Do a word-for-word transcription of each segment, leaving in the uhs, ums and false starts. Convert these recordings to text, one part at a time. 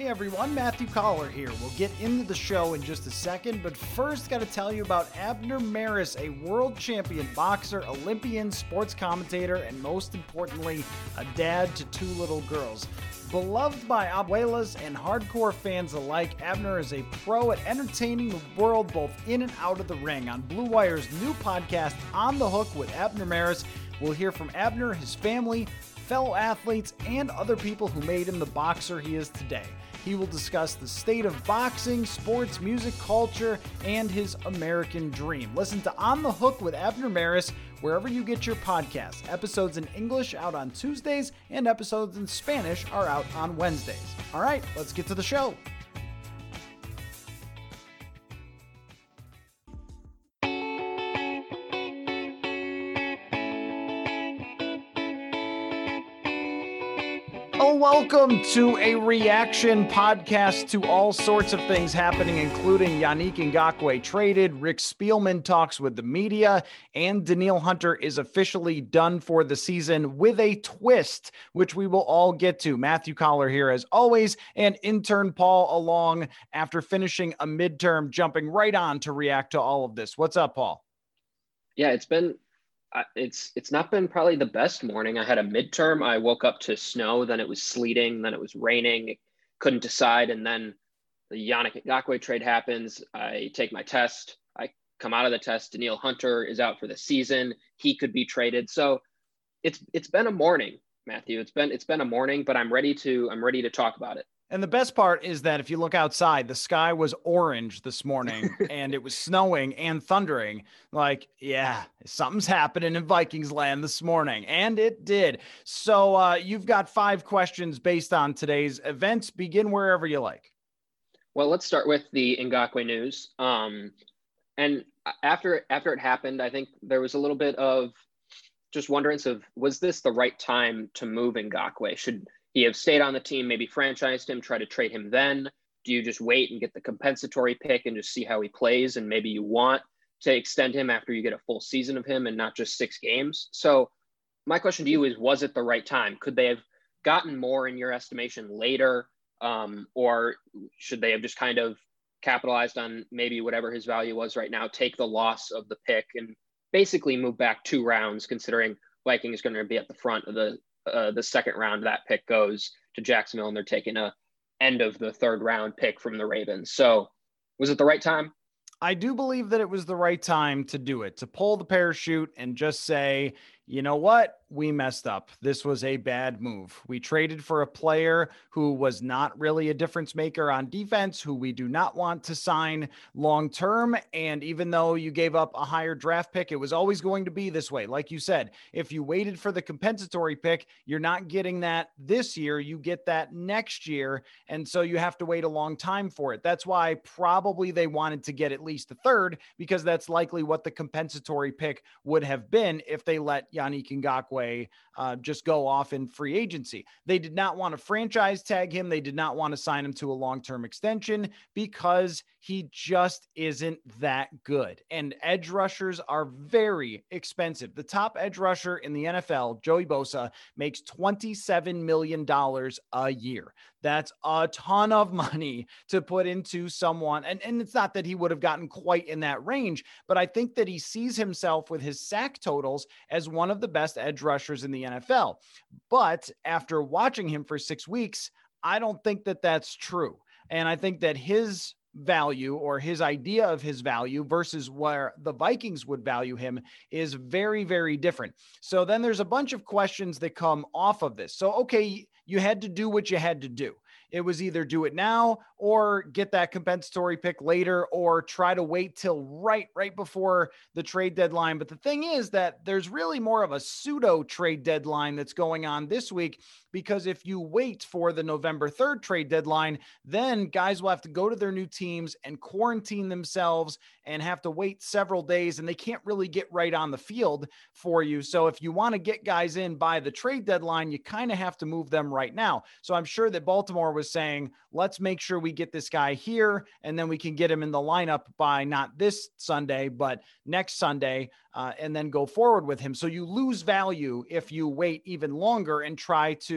Hey everyone, Matthew Collar here. We'll get into the show in just a second, but first got to tell you about Abner Mares, a world champion boxer, Olympian, sports commentator, and most importantly, a dad to two little girls. Beloved by abuelas and hardcore fans alike, Abner is a pro at entertaining the world both in and out of the ring. On Blue Wire's new podcast, On the Hook with Abner Mares, we'll hear from Abner, his family, fellow athletes, and other people who made him the boxer he is today. He will discuss the state of boxing, sports, music, culture, and his American dream. Listen to On the Hook with Abner Mares wherever you get your podcasts. Episodes in English out on Tuesdays, and episodes in Spanish are out on Wednesdays. All right, let's get to the show. Oh, welcome to a reaction podcast to all sorts of things happening, including Yannick Ngakoue traded, Rick Spielman talks with the media, and Danielle Hunter is officially done for the season with a twist, which we will all get to. Matthew Collar here as always, and intern Paul along after finishing a midterm, jumping right on to react to all of this. What's up, Paul? Yeah, it's been It's it's not been probably the best morning. I had a midterm. I woke up to snow, then it was sleeting, then it was raining. Couldn't decide, and then the Yannick Ngakoue trade happens. I take my test. I come out of the test. Danielle Hunter is out for the season. He could be traded. So it's it's been a morning, Matthew. It's been it's been a morning, but I'm ready to I'm ready to talk about it. And the best part is that if you look outside, the sky was orange this morning and it was snowing and thundering. Like, yeah, something's happening in Vikings land this morning. And it did. So uh, you've got five questions based on today's events. Begin wherever you like. Well, let's start with the Ngakoue news. Um, and after, after it happened, I think there was a little bit of just wonderance of, was this the right time to move Ngakoue? Should he have stayed on the team, maybe franchised him, try to trade him then? Do you just wait and get the compensatory pick and just see how he plays? And maybe you want to extend him after you get a full season of him and not just six games. So my question to you is, was it the right time? Could they have gotten more in your estimation later? Um, or should they have just kind of capitalized on maybe whatever his value was right now, take the loss of the pick and basically move back two rounds, considering Viking is going to be at the front of the Uh, the second round that pick goes to Jacksonville, and they're taking a end of the third round pick from the Ravens. So was it the right time? I do believe that it was the right time to do it, to pull the parachute and just say, you know what? We messed up. This was a bad move. We traded for a player who was not really a difference maker on defense, who we do not want to sign long-term. And even though you gave up a higher draft pick, it was always going to be this way. Like you said, if you waited for the compensatory pick, you're not getting that this year. You get that next year. And so you have to wait a long time for it. That's why probably they wanted to get at least a third, because that's likely what the compensatory pick would have been if they let Yannick Ngakoue uh, just go off in free agency. They did not want to franchise tag him. They did not want to sign him to a long-term extension because he just isn't that good. And edge rushers are very expensive. The top edge rusher in the N F L, Joey Bosa, makes twenty-seven million dollars a year. That's a ton of money to put into someone. And, and it's not that he would have gotten quite in that range, but I think that he sees himself with his sack totals as one of the best edge rushers in the N F L. But after watching him for six weeks, I don't think that that's true. And I think that his value, or his idea of his value, versus where the Vikings would value him, is very, very different. So then there's a bunch of questions that come off of this. So, okay, you had to do what you had to do. It was either do it now or get that compensatory pick later, or try to wait till right, right before the trade deadline. But the thing is that there's really more of a pseudo trade deadline that's going on this week, because if you wait for the November third trade deadline, then guys will have to go to their new teams and quarantine themselves and have to wait several days, and they can't really get right on the field for you. So if you want to get guys in by the trade deadline, you kind of have to move them right now. So I'm sure that Baltimore was saying, let's make sure we get this guy here, and then we can get him in the lineup by not this Sunday, but next Sunday, uh, and then go forward with him. So you lose value if you wait even longer and try to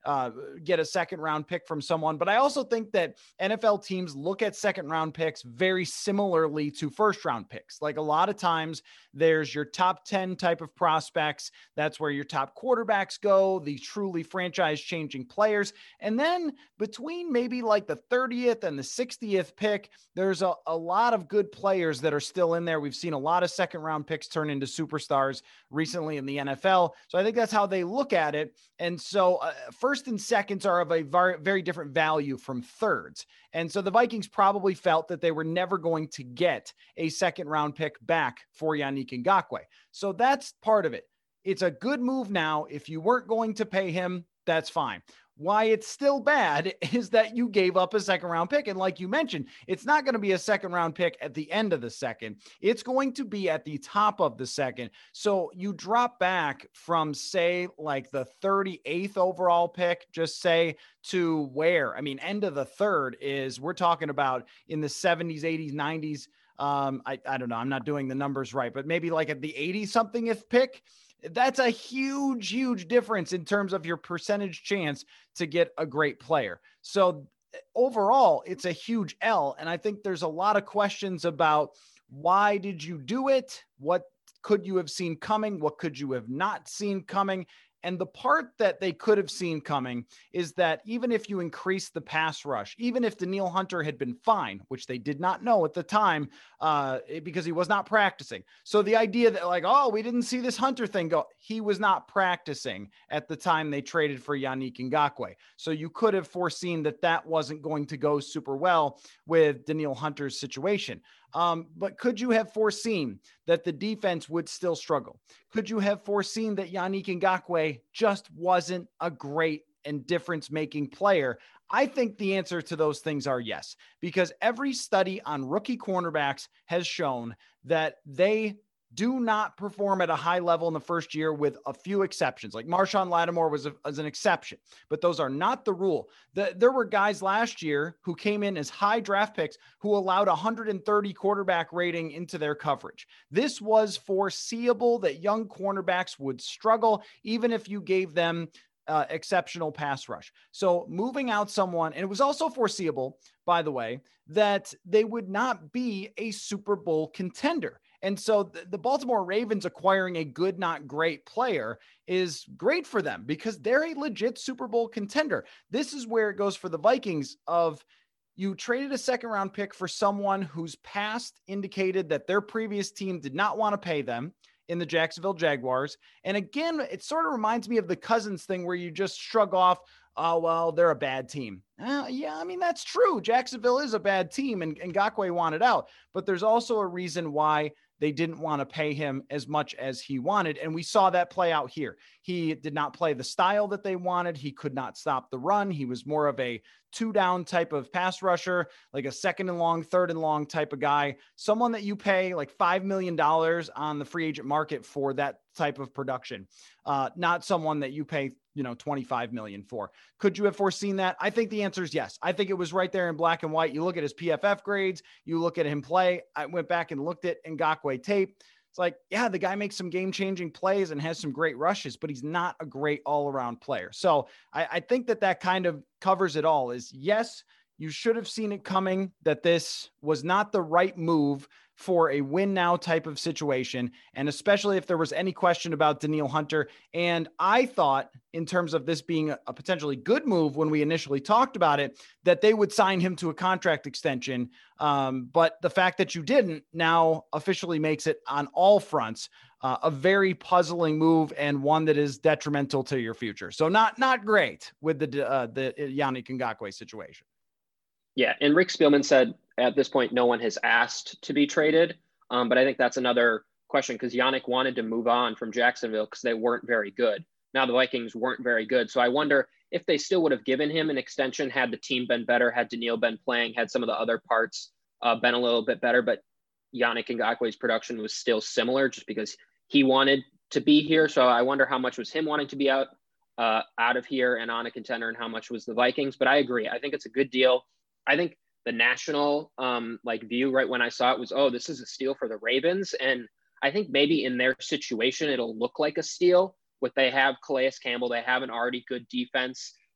uh, get a second round pick from someone. But I also think that N F L teams look at second round picks very similarly to first round picks. Like a lot of times there's your top ten type of prospects. That's where your top quarterbacks go, the truly franchise changing players. And then between maybe like the thirtieth and the sixtieth pick, there's a, a lot of good players that are still in there. We've seen a lot of second round picks turn into superstars recently in the N F L. So I think that's how they look at it. And so uh, first and seconds are of a very, very different value from thirds. And so the Vikings probably felt that they were never going to get a second round pick back for Yannick Ngakoue. So that's part of it. It's a good move now. If you weren't going to pay him, that's fine. Why it's still bad is that you gave up a second round pick. And like you mentioned, it's not going to be a second round pick at the end of the second. It's going to be at the top of the second. So you drop back from, say, like the thirty-eighth overall pick, just say, to where? I mean, end of the third is, we're talking about in the seventies, eighties, nineties. Um, I, I don't know. I'm not doing the numbers right, but maybe like at the eighty somethingth pick. That's a huge, huge difference in terms of your percentage chance to get a great player. So overall, it's a huge L. And I think there's a lot of questions about, why did you do it? What could you have seen coming? What could you have not seen coming? And the part that they could have seen coming is that even if you increase the pass rush, even if Danielle Hunter had been fine, which they did not know at the time uh, because he was not practicing. So the idea that like, oh, we didn't see this Hunter thing go, he was not practicing at the time they traded for Yannick Ngakoue. So you could have foreseen that that wasn't going to go super well with Danielle Hunter's situation. Um, but could you have foreseen that the defense would still struggle? Could you have foreseen that Yannick Ngakoue just wasn't a great and difference-making player? I think the answer to those things are yes, because every study on rookie cornerbacks has shown that they do not perform at a high level in the first year, with a few exceptions. Like Marshawn Lattimore was, a, was an exception, but those are not the rule. The, there were guys last year who came in as high draft picks who allowed one hundred thirty quarterback rating into their coverage. This was foreseeable that young cornerbacks would struggle, even if you gave them uh, exceptional pass rush. So moving out someone, and it was also foreseeable, by the way, that they would not be a Super Bowl contender. And so the Baltimore Ravens acquiring a good, not great player is great for them because they're a legit Super Bowl contender. This is where it goes for the Vikings of, you traded a second round pick for someone whose past indicated that their previous team did not want to pay them in the Jacksonville Jaguars. And again, it sort of reminds me of the Cousins thing where you just shrug off, oh, well, they're a bad team. Uh, yeah, I mean, that's true. Jacksonville is a bad team and, and Ngakoue wanted out, but there's also a reason why they didn't want to pay him as much as he wanted. And we saw that play out here. He did not play the style that they wanted. He could not stop the run. He was more of a two down type of pass rusher, like a second and long, third and long type of guy, someone that you pay like five million dollars on the free agent market for that type of production. Uh, not someone that you pay, you know, twenty-five million for. Could you have foreseen that? I think the answer is yes. I think it was right there in black and white. You look at his P F F grades, you look at him play. I went back and looked at Ngakoue tape. It's like, yeah, the guy makes some game-changing plays and has some great rushes, but he's not a great all-around player. So I, I think that that kind of covers it all. Is yes, you should have seen it coming, that this was not the right move for a win now type of situation. And especially if there was any question about Danielle Hunter. And I thought, in terms of this being a, a potentially good move when we initially talked about it, that they would sign him to a contract extension. Um, but the fact that you didn't now officially makes it on all fronts uh, a very puzzling move, and one that is detrimental to your future. So not, not great with the, uh, the Yannick Ngakoue situation. Yeah. And Rick Spielman said at this point, no one has asked to be traded. Um, but I think that's another question, because Yannick wanted to move on from Jacksonville because they weren't very good. Now the Vikings weren't very good. So I wonder if they still would have given him an extension had the team been better, had Danielle been playing, had some of the other parts uh, been a little bit better. But Yannick Ngakoue's production was still similar just because he wanted to be here. So I wonder how much was him wanting to be out, uh, out of here and on a contender, and how much was the Vikings. But I agree. I think it's a good deal. I think the national um, like view right when I saw it was, oh, this is a steal for the Ravens. And I think maybe in their situation, it'll look like a steal. What they have Calais Campbell, they have an already good defense.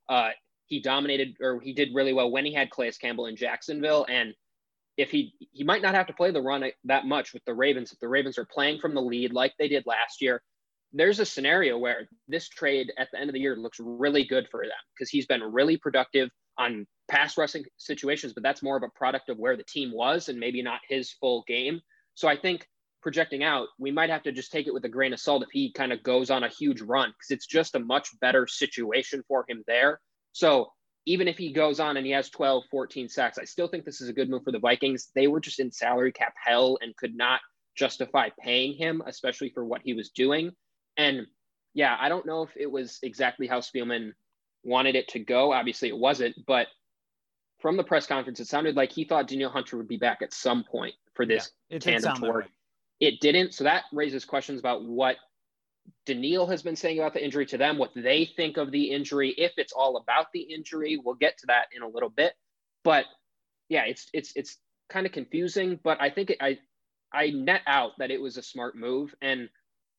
Uh, he dominated, or he did really well when he had Calais Campbell in Jacksonville. And if he, he might not have to play the run that much with the Ravens. If the Ravens are playing from the lead like they did last year, there's a scenario where this trade at the end of the year looks really good for them because he's been really productive on pass rushing situations, but that's more of a product of where the team was and maybe not his full game. So I think projecting out, we might have to just take it with a grain of salt if he kind of goes on a huge run because it's just a much better situation for him there. So even if he goes on and he has twelve, fourteen sacks, I still think this is a good move for the Vikings. They were just in salary cap hell and could not justify paying him, especially for what he was doing. And yeah, I don't know if it was exactly how Spielman wanted it to go. Obviously it wasn't, but from the press conference, it sounded like he thought Danielle Hunter would be back at some point for this yeah, tandem tour. It didn't. So that raises questions about what Danielle has been saying about the injury to them, what they think of the injury, if it's all about the injury. We'll get to that in a little bit. But yeah, it's it's it's kind of confusing, but I think it, I I net out that it was a smart move. And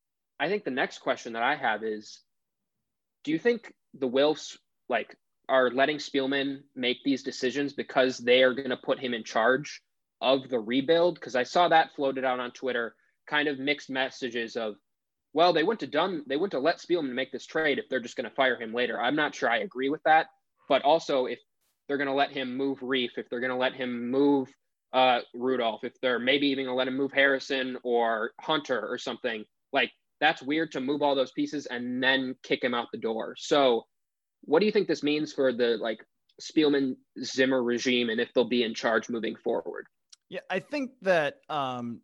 I think the next question that I have is, do you think the Wilfs like are letting Spielman make these decisions because they are going to put him in charge of the rebuild? Because I saw that floated out on Twitter, kind of mixed messages of, well, they wouldn't have done, they wouldn't have let Spielman make this trade if they're just going to fire him later. I'm not sure I agree with that, but also if they're going to let him move Reif, if they're going to let him move uh, Rudolph, if they're maybe even going to let him move Harrison or Hunter or something, like that's weird to move all those pieces and then kick him out the door. So what do you think this means for the like Spielman Zimmer regime and if they'll be in charge moving forward? Yeah, I think that um,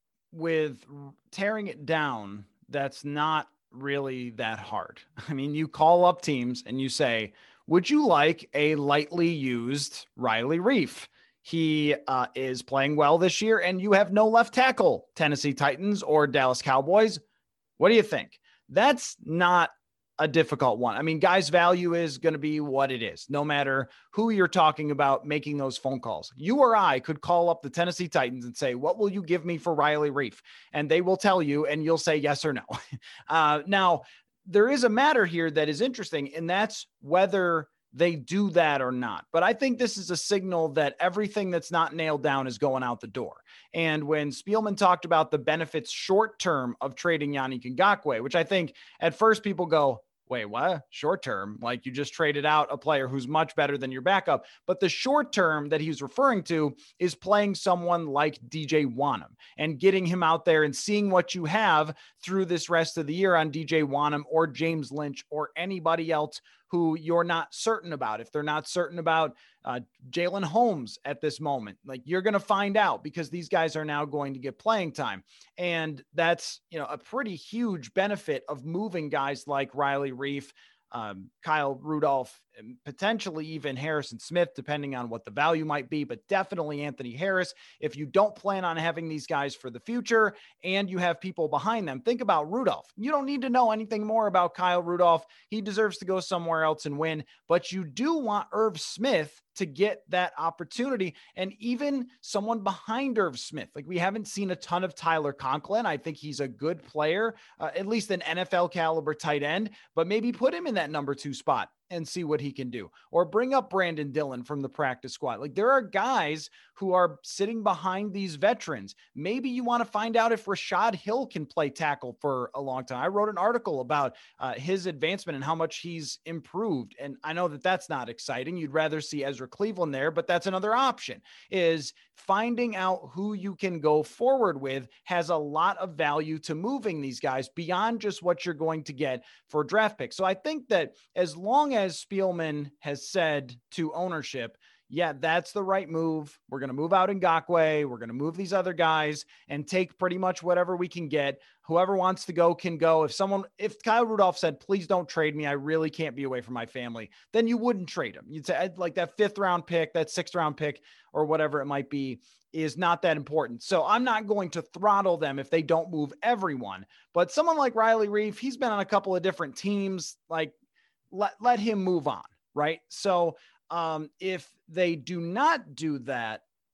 with tearing it down, that's not really that hard. I mean, you call up teams and you say, would you like a lightly used Riley Reif? He uh, is playing well this year and you have no left tackle, Tennessee Titans or Dallas Cowboys. What do you think? That's not a difficult one. I mean, guys' value is going to be what it is, no matter who you're talking about making those phone calls. You or I could call up the Tennessee Titans and say, what will you give me for Riley Reif? And they will tell you, and you'll say yes or no. uh, now, there is a matter here that is interesting, and that's whether they do that or not. But I think this is a signal that everything that's not nailed down is going out the door. And when Spielman talked about the benefits short-term of trading Yannick Ngakoue, which I think at first people go, wait, what? Short term? Like you just traded out a player who's much better than your backup. But the short term that he's referring to is playing someone like D J Wonnum and getting him out there and seeing what you have through this rest of the year on D J Wonnum or James Lynch or anybody else who you're not certain about. If they're not certain about uh, Jalen Holmes at this moment, like you're going to find out because these guys are now going to get playing time. And that's, you know, a pretty huge benefit of moving guys like Riley Reif, um, Kyle Rudolph, and potentially even Harrison Smith, depending on what the value might be, but definitely Anthony Harris. If you don't plan on having these guys for the future and you have people behind them, think about Rudolph. You don't need to know anything more about Kyle Rudolph. He deserves to go somewhere else and win, but you do want Irv Smith to get that opportunity. And even someone behind Irv Smith, like we haven't seen a ton of Tyler Conklin. I think he's a good player, uh, at least an N F L caliber tight end, but maybe put him in that number two spot and see what he can do, or bring up Brandon Dillon from the practice squad. Like there are guys who are sitting behind these veterans. Maybe you want to find out if Rashad Hill can play tackle for a long time. I wrote an article about uh, his advancement and how much he's improved. And I know that that's not exciting. You'd rather see Ezra Cleveland there, but that's another option, is finding out who you can go forward with has a lot of value to moving these guys beyond just what you're going to get for draft picks. So I think that as long as Spielman has said to ownership, yeah, that's the right move. We're going to move out Ngakoue. We're going to move these other guys and take pretty much whatever we can get. Whoever wants to go can go. If someone, if Kyle Rudolph said, please don't trade me, I really can't be away from my family, then you wouldn't trade him. You'd say like that fifth round pick, that sixth round pick, or whatever it might be, is not that important. So I'm not going to throttle them if they don't move everyone. But someone like Riley Reif, he's been on a couple of different teams. Like let, let him move on. Right. So um, if they do not do that,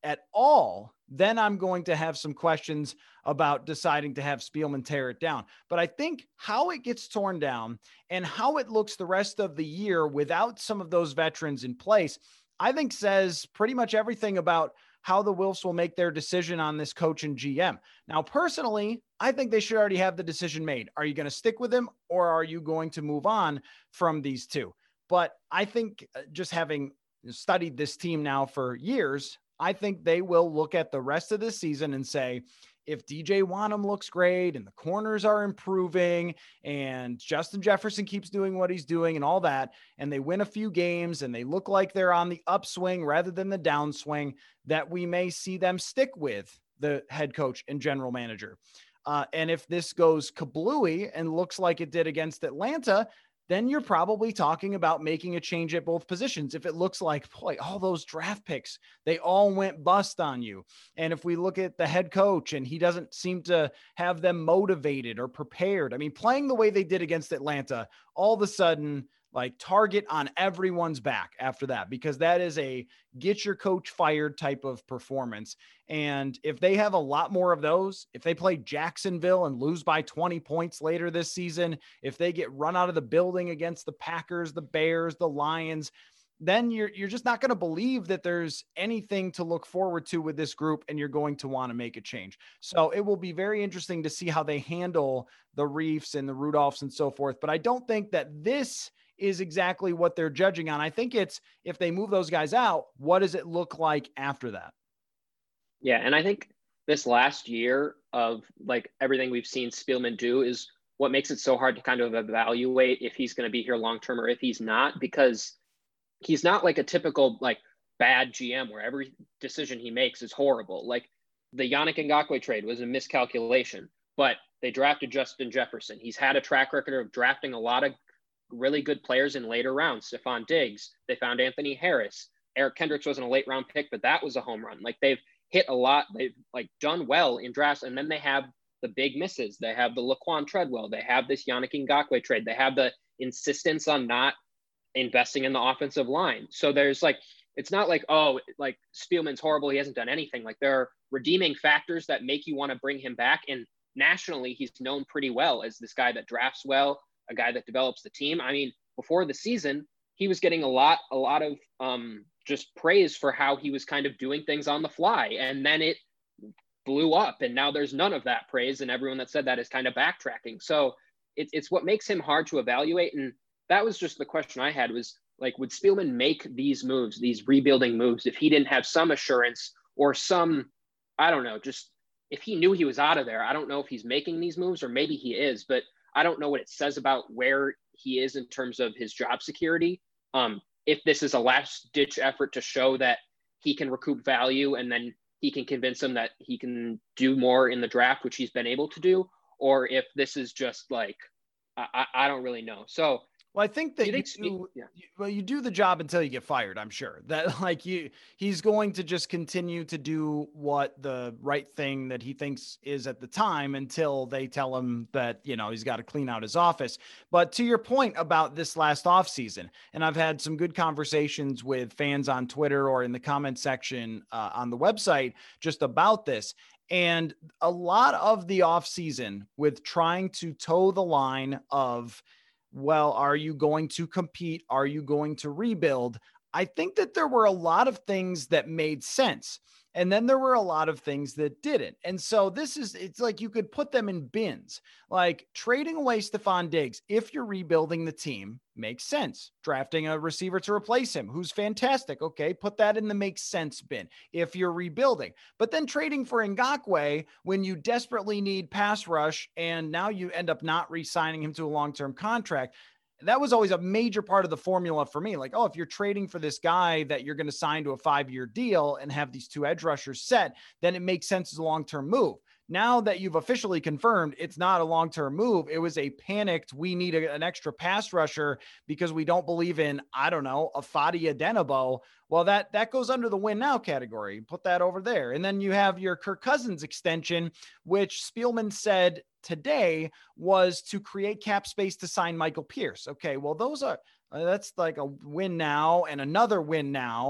at all, then I'm going to have some questions about deciding to have Spielman tear it down. But I think how it gets torn down and how it looks the rest of the year without some of those veterans in place, I think says pretty much everything about how the Wilfs will make their decision on this coach and G M. Now, personally, I think they should already have the decision made. Are you going to stick with him, or are you going to move on from these two? But I think just having studied this team now for years, I think they will look at the rest of this season and say, if D J Wanham looks great and the corners are improving and Justin Jefferson keeps doing what he's doing and all that, and they win a few games and they look like they're on the upswing rather than the downswing, that we may see them stick with the head coach and general manager. Uh, and if this goes kablooey and looks like it did against Atlanta, then you're probably talking about making a change at both positions. If it looks like, boy, all those draft picks, they all went bust on you. And if we look at the head coach and he doesn't seem to have them motivated or prepared, I mean, playing the way they did against Atlanta, all of a sudden, like target on everyone's back after that, because that is a get your coach fired type of performance. And if they have a lot more of those, if they play Jacksonville and lose by twenty points later this season, if they get run out of the building against the Packers, the Bears, the Lions, then you're, you're just not going to believe that there's anything to look forward to with this group, and you're going to want to make a change. So it will be very interesting to see how they handle the Reefs and the Rudolphs and so forth. But I don't think that this is exactly what they're judging on. I think it's, if they move those guys out, what does it look like after that? Yeah. And I think this last year of like everything we've seen Spielman do is what makes it so hard to kind of evaluate if he's going to be here long-term or if he's not, because he's not like a typical like bad G M where every decision he makes is horrible. Like the Yannick Ngakoue trade was a miscalculation, but they drafted Justin Jefferson. He's had a track record of drafting a lot of really good players in later rounds. Stephon Diggs, they found Anthony Harris. Eric Kendricks wasn't a late round pick, but that was a home run. Like they've hit a lot. They've like done well in drafts. And then they have the big misses. They have the Laquan Treadwell. They have this Yannick Ngakoue trade. They have the insistence on not investing in the offensive line. So there's like, it's not like, oh, like Spielman's horrible, he hasn't done anything. Like there are redeeming factors that make you want to bring him back. And nationally, he's known pretty well as this guy that drafts well, a guy that develops the team. I mean, before the season, he was getting a lot, a lot of um, just praise for how he was kind of doing things on the fly. And then it blew up. And now there's none of that praise. And everyone that said that is kind of backtracking. So it, it's what makes him hard to evaluate. And that was just the question I had was like, would Spielman make these moves, these rebuilding moves, if he didn't have some assurance or some, I don't know, just if he knew he was out of there? I don't know if he's making these moves or maybe he is, but I don't know what it says about where he is in terms of his job security. Um, if this is a last ditch effort to show that he can recoup value and then he can convince him that he can do more in the draft, which he's been able to do, or if this is just like, I, I don't really know. So, well, I think that you, you, think, do, yeah. you, well, you do the job until you get fired. I'm sure that like you, he's going to just continue to do what the right thing that he thinks is at the time until they tell him that, you know, he's got to clean out his office. But to your point about this last off season, and I've had some good conversations with fans on Twitter or in the comment section uh, on the website just about this. And a lot of the off season with trying to toe the line of, well, are you going to compete? Are you going to rebuild? I think that there were a lot of things that made sense. And then there were a lot of things that didn't. And so this is, it's like you could put them in bins, like trading away Stephon Diggs. If you're rebuilding the team, makes sense. Drafting a receiver to replace him, who's fantastic. Okay, put that in the makes sense bin if you're rebuilding. But then trading for Ngakoue when you desperately need pass rush and now you end up not re-signing him to a long-term contract. That was always a major part of the formula for me. Like, oh, if you're trading for this guy that you're going to sign to a five-year deal and have these two edge rushers set, then it makes sense as a long-term move. Now that you've officially confirmed it's not a long-term move, it was a panicked, we need a, an extra pass rusher because we don't believe in, I don't know, a Fadi Adenabo. Well, that, that goes under the win now category. Put that over there. And then you have your Kirk Cousins extension, which Spielman said today was to create cap space to sign Michael Pierce. Okay, well, those are, uh, that's like a win now and another win now.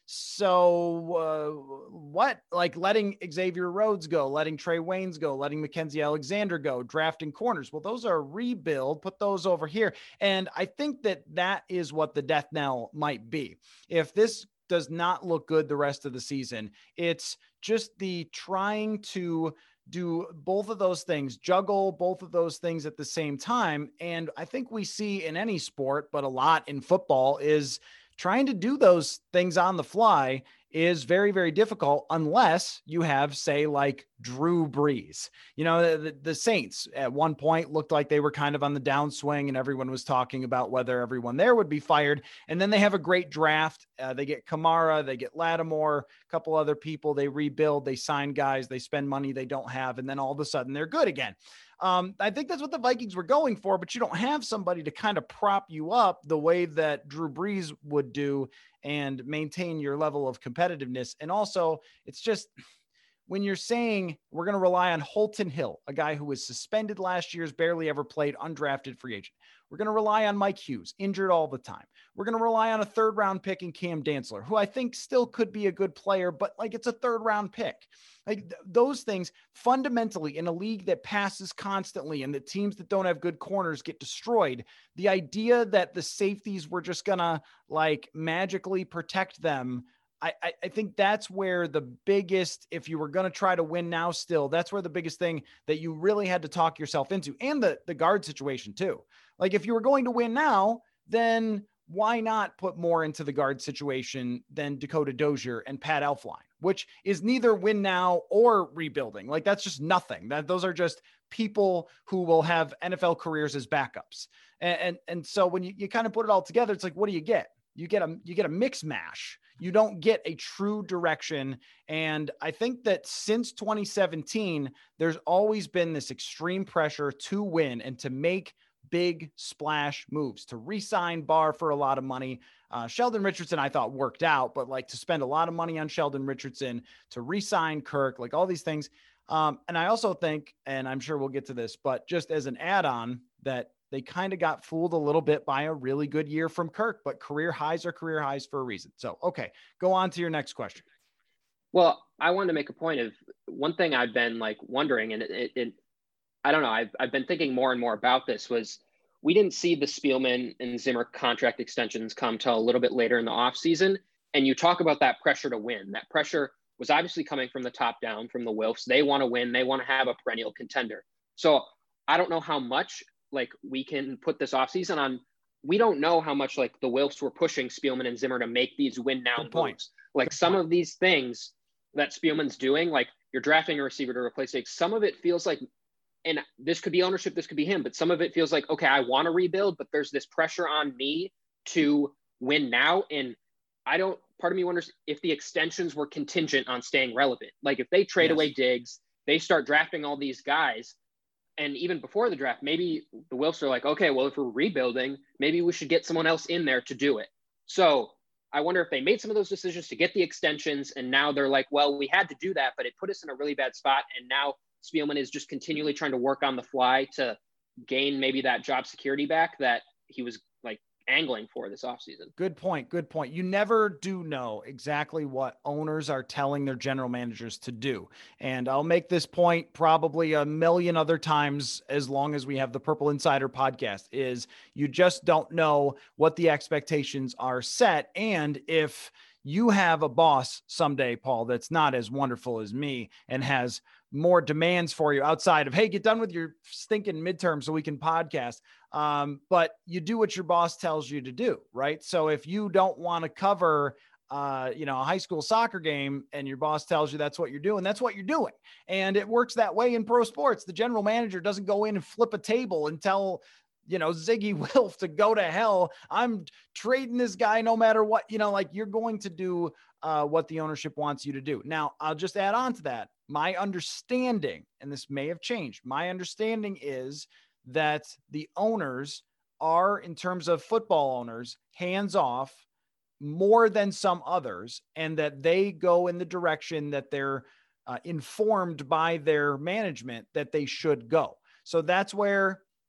So uh, what, like letting Xavier Rhodes go, letting Trey Waynes go, letting Mackenzie Alexander go, drafting corners. Well, those are rebuild, put those over here. And I think that that is what the death knell might be. If this does not look good the rest of the season, it's just the trying to do both of those things, juggle both of those things at the same time. And I think we see in any sport, but a lot in football, is trying to do those things on the fly is very, very difficult unless you have, say, like Drew Brees. You know, the, the Saints at one point looked like they were kind of on the downswing, and everyone was talking about whether everyone there would be fired. And then they have a great draft. Uh, they get Kamara, they get Lattimore, a couple other people. They rebuild, they sign guys, they spend money they don't have, and then all of a sudden they're good again. Um, I think that's what the Vikings were going for, but you don't have somebody to kind of prop you up the way that Drew Brees would do and maintain your level of competitiveness. And also, it's just when you're saying we're going to rely on Holton Hill, a guy who was suspended last year's, barely ever played, undrafted free agent. We're going to rely on Mike Hughes, injured all the time. We're going to rely on a third round pick in Cam Dantzler, who I think still could be a good player, but like it's a third round pick. Like th- those things fundamentally in a league that passes constantly and the teams that don't have good corners get destroyed. The idea that the safeties were just going to like magically protect them, I, I, I think that's where the biggest, if you were going to try to win now still, that's where the biggest thing that you really had to talk yourself into, and the, the guard situation too. Like if you were going to win now, then why not put more into the guard situation than Dakota Dozier and Pat Elflein, which is neither win now or rebuilding. Like that's just nothing. That those are just people who will have N F L careers as backups. And, and, and so when you, you kind of put it all together, it's like, what do you get? You get a, you get a mix mash. You don't get a true direction. And I think that since twenty seventeen, there's always been this extreme pressure to win and to make big splash moves, to re-sign Barr for a lot of money. Uh, Sheldon Richardson, I thought worked out, but like to spend a lot of money on Sheldon Richardson, to re-sign Kirk, like all these things. Um, and I also think, and I'm sure we'll get to this, but just as an add-on, that they kind of got fooled a little bit by a really good year from Kirk, but career highs are career highs for a reason. So, okay, go on to your next question. Well, I wanted to make a point of one thing I've been like wondering, and it, it, it I don't know, I've, I've been thinking more and more about this, was we didn't see the Spielman and Zimmer contract extensions come till a little bit later in the offseason. And you talk about that pressure to win. That pressure was obviously coming from the top down, from the Wilfs. They want to win. They want to have a perennial contender. So I don't know how much like we can put this offseason on. We don't know how much like the Wilfs were pushing Spielman and Zimmer to make these win now Good point. moves. Like Good some point. of these things that Spielman's doing, like you're drafting a receiver to replace Diggs. Some of it feels like, and this could be ownership, this could be him, but some of it feels like, okay, I want to rebuild, but there's this pressure on me to win now. And I don't, part of me wonders if the extensions were contingent on staying relevant. Like if they trade Yes. away Diggs, they start drafting all these guys. And even before the draft, maybe the Wilfs are like, okay, well, if we're rebuilding, maybe we should get someone else in there to do it. So I wonder if they made some of those decisions to get the extensions. And now they're like, well, we had to do that, but it put us in a really bad spot. And now Spielman is just continually trying to work on the fly to gain maybe that job security back that he was like angling for this offseason. Good point. Good point. You never do know exactly what owners are telling their general managers to do. And I'll make this point probably a million other times as long as we have the Purple Insider podcast, is you just don't know what the expectations are set. And if you have a boss someday, Paul, that's not as wonderful as me and has more demands for you outside of, hey, get done with your stinking midterm so we can podcast. Um, but you do what your boss tells you to do, right? So if you don't want to cover, uh, you know, a high school soccer game and your boss tells you that's what you're doing, that's what you're doing. And it works that way in pro sports. The general manager doesn't go in and flip a table and tell, you know, Ziggy Wilf to go to hell. I'm trading this guy no matter what, you know, like you're going to do uh, what the ownership wants you to do. Now, I'll just add on to that. My understanding, and this may have changed, my understanding is that the owners are, in terms of football owners, hands off more than some others, and that they go in the direction that they're uh, informed by their management that they should go. So that's where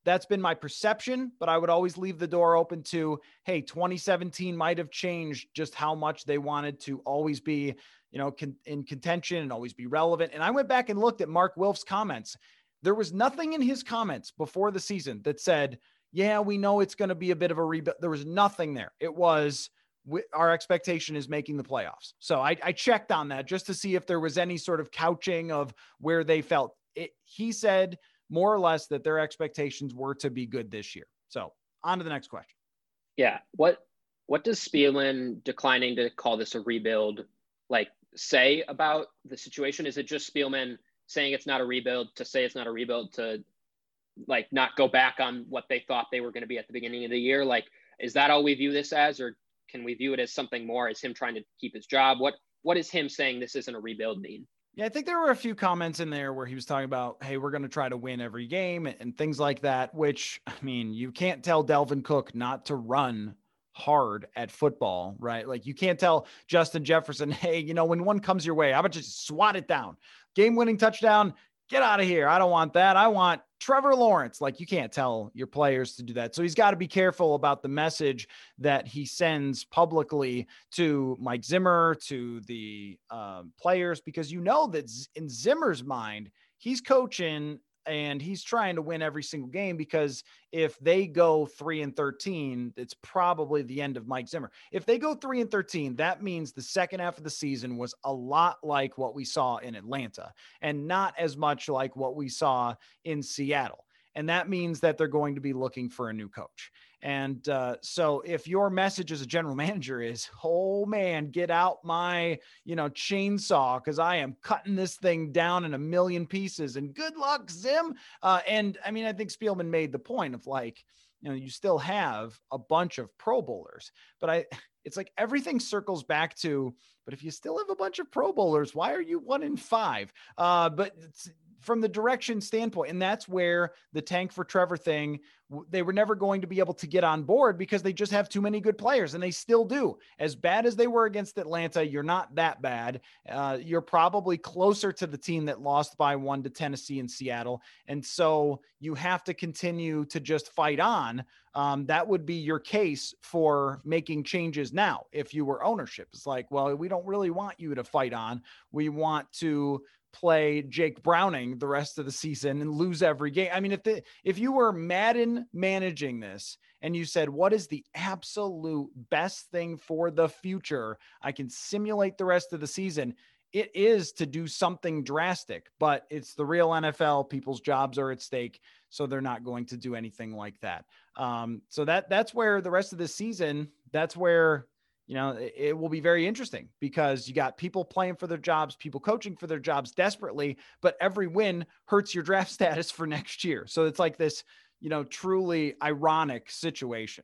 that's been my perception, but I would always leave the door open to, hey, twenty seventeen might have changed just how much they wanted to always be, you know, con- in contention and always be relevant. And I went back and looked at Mark Wilf's comments. There was nothing in his comments before the season that said, yeah, we know it's going to be a bit of a rebuild. There was nothing there. It was, our expectation is making the playoffs. So I, I checked on that just to see if there was any sort of couching of where they felt. It, he said more or less that their expectations were to be good this year. So on to the next question. Yeah. What, what does Spielman declining to call this a rebuild like say about the situation? Is it just Spielman saying it's not a rebuild to say it's not a rebuild to like not go back on what they thought they were going to be at the beginning of the year? Like, is that all we view this as, or can we view it as something more, as him trying to keep his job? What, what is him saying this isn't a rebuild mean? Yeah, I think there were a few comments in there where he was talking about, hey, we're going to try to win every game and things like that, which, I mean, you can't tell Delvin Cook not to run hard at football, right? Like you can't tell Justin Jefferson, hey, you know, when one comes your way, how about just swat it down? Game winning touchdown, get out of here. I don't want that. I want Trevor Lawrence. Like you can't tell your players to do that. So he's got to be careful about the message that he sends publicly to Mike Zimmer, to the um, players, because you know that in Zimmer's mind, he's coaching and he's trying to win every single game, because if they go three and thirteen, it's probably the end of Mike Zimmer. If they go three and thirteen, that means the second half of the season was a lot like what we saw in Atlanta and not as much like what we saw in Seattle. And that means that they're going to be looking for a new coach. And uh, so if your message as a general manager is, oh man, get out my, you know, chainsaw, because I am cutting this thing down in a million pieces and good luck, Zim. Uh, and I mean, I think Spielman made the point of like, you know, you still have a bunch of Pro Bowlers, but I, it's like everything circles back to, but if you still have a bunch of Pro Bowlers, why are you one in five? Uh, but it's, from the direction standpoint. And that's where the tank for Trevor thing, they were never going to be able to get on board because they just have too many good players, and they still do. As bad as they were against Atlanta, you're not that bad. Uh, you're probably closer to the team that lost by one to Tennessee and Seattle. And so you have to continue to just fight on. Um, that would be your case for making changes now. If you were ownership, it's like, well, we don't really want you to fight on. We want to play Jake Browning the rest of the season and lose every game. I mean, if the, if you were Madden managing this and you said, what is the absolute best thing for the future? I can simulate the rest of the season. It is to do something drastic, but it's the real N F L. People's jobs are at stake, so they're not going to do anything like that. Um, so that that's where the rest of the season, that's where, you know, it will be very interesting, because you got people playing for their jobs, people coaching for their jobs desperately, but every win hurts your draft status for next year. So it's like this, you know, truly ironic situation.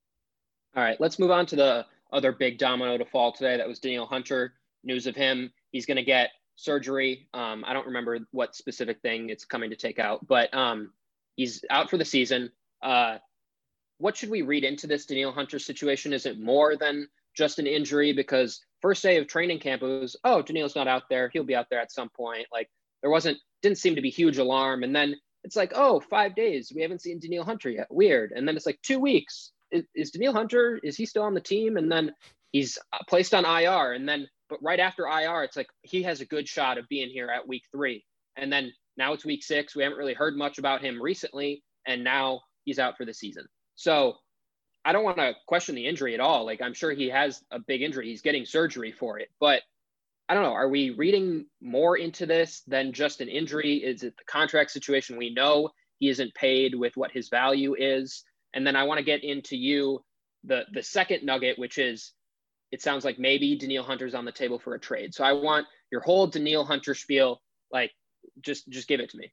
All right, let's move on to the other big domino to fall today. That was Danielle Hunter. News of him. He's going to get surgery. Um, I don't remember what specific thing it's coming to take out, but um, he's out for the season. Uh, what should we read into this Danielle Hunter situation? Is it more than just an injury? Because first day of training camp, it was, oh, Danielle's not out there. He'll be out there at some point. Like there wasn't, didn't seem to be huge alarm. And then it's like, oh, five days. We haven't seen Danielle Hunter yet. Weird. And then it's like two weeks. Is, is Danielle Hunter, is he still on the team? And then he's placed on I R. And then, but right after I R, it's like, he has a good shot of being here at week three. And then now it's week six. We haven't really heard much about him recently. And now he's out for the season. So I don't want to question the injury at all. Like, I'm sure he has a big injury. He's getting surgery for it. But I don't know. Are we reading more into this than just an injury? Is it the contract situation? We know he isn't paid with what his value is. And then I want to get into you, the, the second nugget, which is, it sounds like maybe Danielle Hunter's on the table for a trade. So I want your whole Danielle Hunter spiel. Like, just, just give it to me.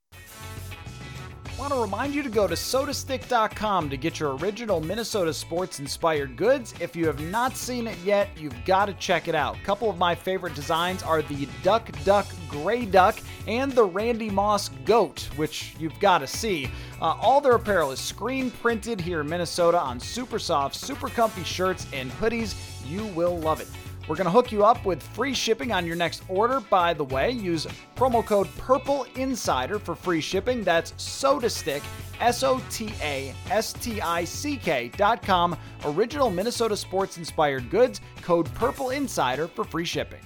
I want to remind you to go to soda stick dot com to get your original Minnesota sports-inspired goods. If you have not seen it yet, you've got to check it out. A couple of my favorite designs are the Duck Duck Gray Duck and the Randy Moss Goat, which you've got to see. Uh, all their apparel is screen printed here in Minnesota on super soft, super comfy shirts and hoodies. You will love it. We're going to hook you up with free shipping on your next order. By the way, use promo code Purple Insider for free shipping. That's SodaStick, S O T A S T I C K dot com. Original Minnesota sports inspired goods. Code Purple Insider for free shipping.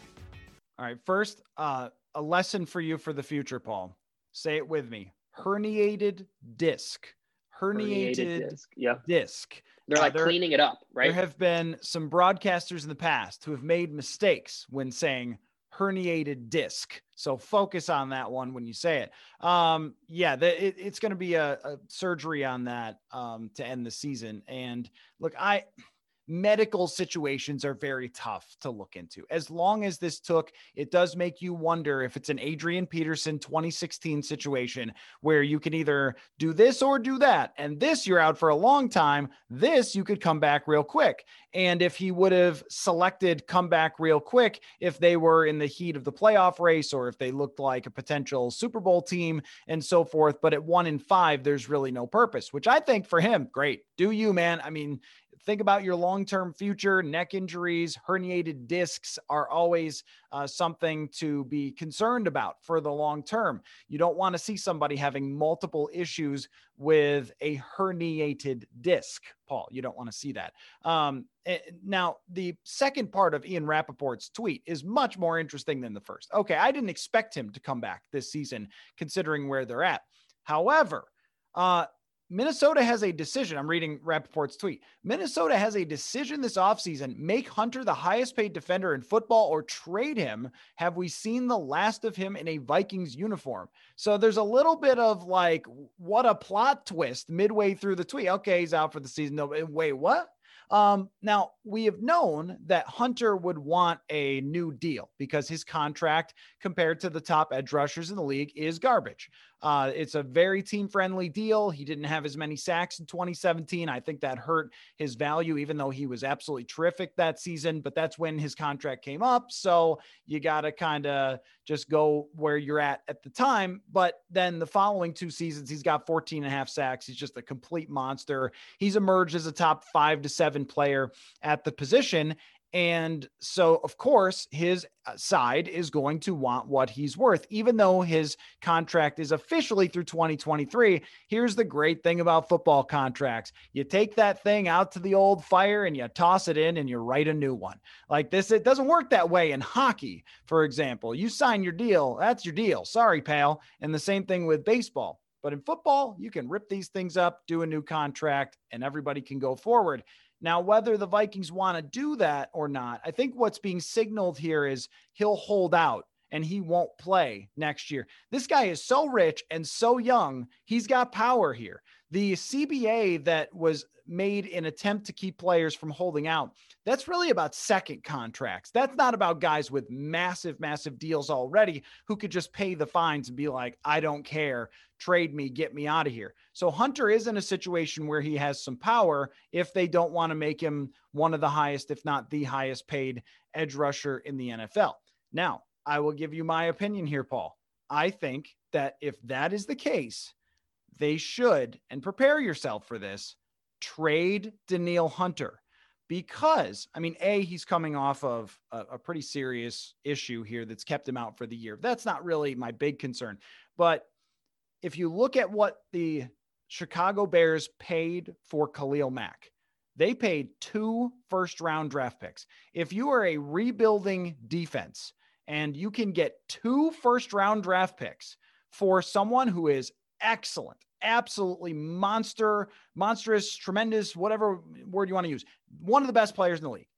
All right. First, uh, a lesson for you for the future, Paul. Say it with me. Herniated disc. Herniated, Herniated disc. Yep. disc. They're uh, like there, cleaning it up, right? There have been some broadcasters in the past who have made mistakes when saying herniated disc. So focus on that one when you say it. Um, yeah, the, it, it's going to be a, a surgery on that um, to end the season. And look, I... medical situations are very tough to look into. As long as this took, it does make you wonder if it's an Adrian Peterson twenty sixteen situation where you can either do this or do that. And this, you're out for a long time. This, you could come back real quick. And if he would have selected come back real quick, if they were in the heat of the playoff race, or if they looked like a potential Super Bowl team and so forth, but at one in five, there's really no purpose, which I think for him, great. Do you, man? I mean, think about your long-term future. Neck injuries, herniated discs are always uh, something to be concerned about for the long term. You don't want to see somebody having multiple issues with a herniated disc, Paul. You don't want to see that. Um, now, the second part of Ian Rappaport's tweet is much more interesting than the first. Okay, I didn't expect him to come back this season, considering where they're at. However, uh, Minnesota has a decision. I'm reading Rappaport's tweet. Minnesota has a decision this offseason. Make Hunter the highest paid defender in football or trade him. Have we seen the last of him in a Vikings uniform? So there's a little bit of like, what a plot twist midway through the tweet. Okay, he's out for the season. No, wait, what? Um, now, we have known that Hunter would want a new deal because his contract compared to the top edge rushers in the league is garbage. Uh, it's a very team-friendly deal. He didn't have as many sacks in twenty seventeen. I think that hurt his value, even though he was absolutely terrific that season. But that's when his contract came up. So you got to kind of just go where you're at at the time. But then the following two seasons, he's got fourteen and a half sacks. He's just a complete monster. He's emerged as a top five to seven player at the position. And so, of course, his side is going to want what he's worth, even though his contract is officially through twenty twenty-three. Here's the great thing about football contracts. You take that thing out to the old fire and you toss it in and you write a new one. Like this, it doesn't work that way in hockey, for example. You sign your deal, that's your deal. Sorry, pal. And the same thing with baseball. But in football, you can rip these things up, do a new contract, and everybody can go forward. Now, whether the Vikings want to do that or not, I think what's being signaled here is he'll hold out and he won't play next year. This guy is so rich and so young. He's got power here. The C B A that was made in attempt to keep players from holding out, that's really about second contracts. That's not about guys with massive, massive deals already who could just pay the fines and be like, I don't care, trade me, get me out of here. So Hunter is in a situation where he has some power if they don't want to make him one of the highest, if not the highest paid edge rusher in the N F L. Now, I will give you my opinion here, Paul. I think that if that is the case, they should, and prepare yourself for this, trade Danielle Hunter. Because, I mean, A, he's coming off of a, a pretty serious issue here that's kept him out for the year. That's not really my big concern. But if you look at what the Chicago Bears paid for Khalil Mack, they paid two first-round draft picks. If you are a rebuilding defense and you can get two first-round draft picks for someone who is excellent, absolutely monster, monstrous, tremendous, whatever word you want to use, one of the best players in the league.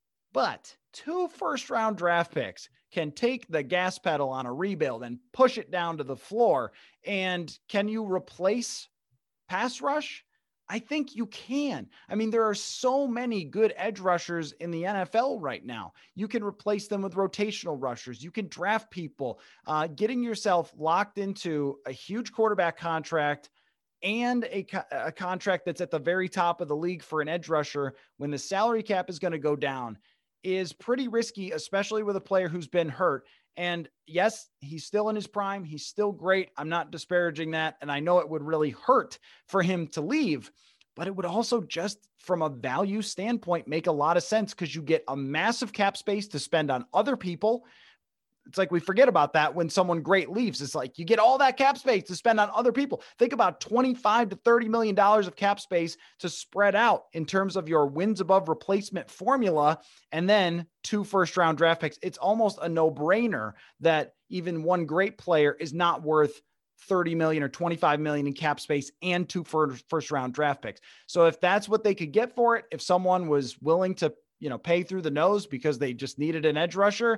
But two first round draft picks can take the gas pedal on a rebuild and push it down to the floor. And can you replace pass rush? I think you can. I mean, there are so many good edge rushers in the N F L right now. You can replace them with rotational rushers. You can draft people. Uh, getting yourself locked into a huge quarterback contract and a, co- a contract that's at the very top of the league for an edge rusher when the salary cap is going to go down is pretty risky, especially with a player who's been hurt. And yes, he's still in his prime. He's still great. I'm not disparaging that. And I know it would really hurt for him to leave, but it would also just from a value standpoint, make a lot of sense because you get a massive cap space to spend on other people. it's like we forget about that when someone great leaves. It's like you get all that cap space to spend on other people. Think about twenty-five to thirty million dollars of cap space to spread out in terms of your wins above replacement formula, and then two first round draft picks. It's almost a no-brainer that even one great player is not worth thirty million or twenty-five million in cap space and two first, first round draft picks. So if that's what they could get for it, if someone was willing to, you know, pay through the nose because they just needed an edge rusher,